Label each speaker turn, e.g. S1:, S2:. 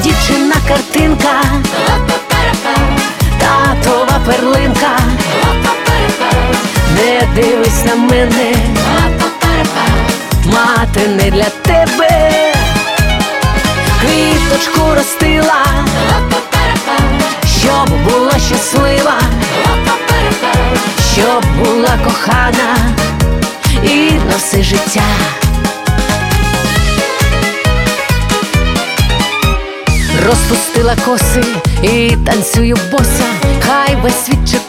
S1: дівчина картинка, татова перлинка. Не дивись на мене, мати не для тебе. Квіточку ростила, щоб була щаслива, щоб була кохана і на все життя. Розпустила коси і танцюю боса, хай весь світ чекає.